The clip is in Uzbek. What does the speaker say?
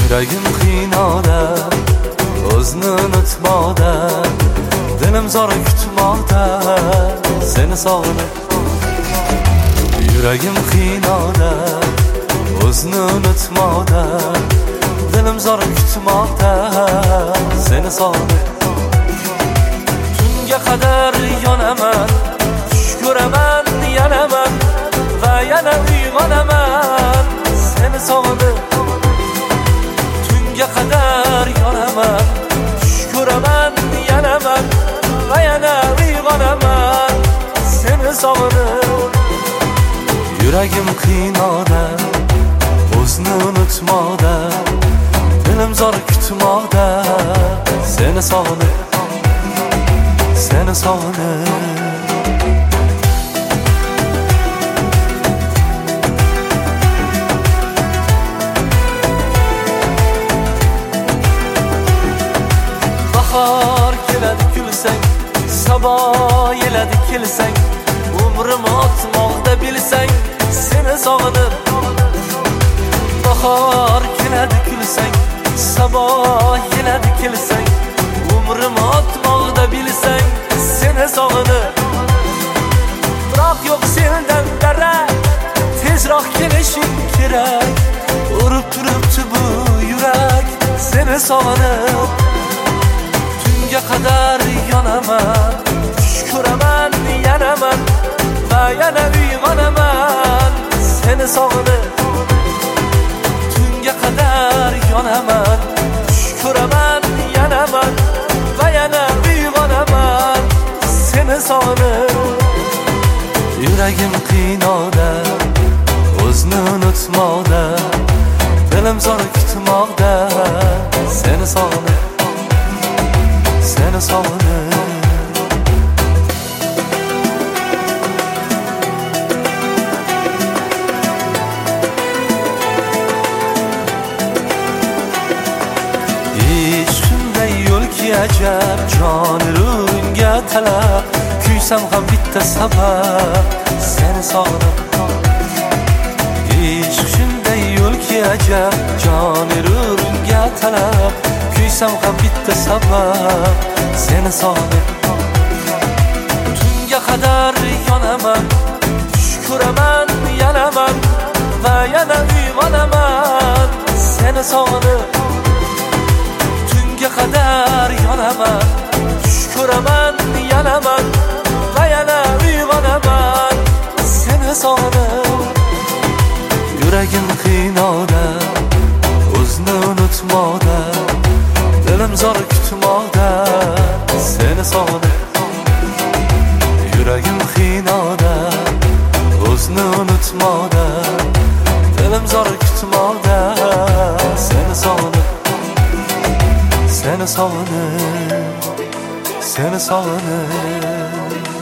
Yuragim qiynoqda, o'zni unutmoqda, dilim zor kutmoqda, seni sog'inib. Yuragim qiynoqda, o'zni unutmoqda, dilim zor kutmoqda, seni sog'inib. Tunga qadar yonaman, tush ko'raman, yanaman va yana uyg'onaman, seni sog'inib. Tunga qadar yonaman, tush ko'raman, yanaman va yana uyg'onaman, seni sog'inib. Yuragim qiynoqda, o'zni unutmoqda, dilim zor kutmoqda, seni sog'inib, seni sog'inib. Bahor keladi kulsang, sabo yeladi kelsang, umrim o'tmoqda bilsang, seni sog'inib. Bahor keladi kulsang, sabo yeladi kelsang, umrim o'tmoqda bilsang, seni sog'inib. Biroq yo'q sendan darak, tezroq kelishing kerak. Urib turibdi bu yurak, seni sog'inib. Tunga qadar yonaman, tush ko'raman, yanaman va yana uyg'onaman, seni sog'inib. Tunga qadar yonaman, tush ko'raman, yanaman va yana uyg'onaman, seni sog'inib. Yuragim qiynoqda, o'zni unutmoqda, dilim zor kutmoqda, seni sog'inib, seni sog'inib. Hech shunday yo'lki ajab, jon ruhingga talab, kuysam ham bitta sabab, seni sog'inib. Hech shunday yo'lki ajab, jon ruhingga talab, kuysam ham bitta sabab, seni sog'inib. Tunga qadar yonaman, tush ko'raman, yanaman va yana uyg'onaman, seni sog'inib. Tunga qadar yonaman, tush ko'raman, yanaman va yana uyg'onaman, seni sog'inib. Yuragim qiynoqda, o'zni unutmoqda, dilim zor kutmoqda, seni sog'inib. Yuragim qiynoqda, o'zni unutmoqda, dilim zor kutmoqda, seni sog'inib, seni sog'inib, seni sog'inib.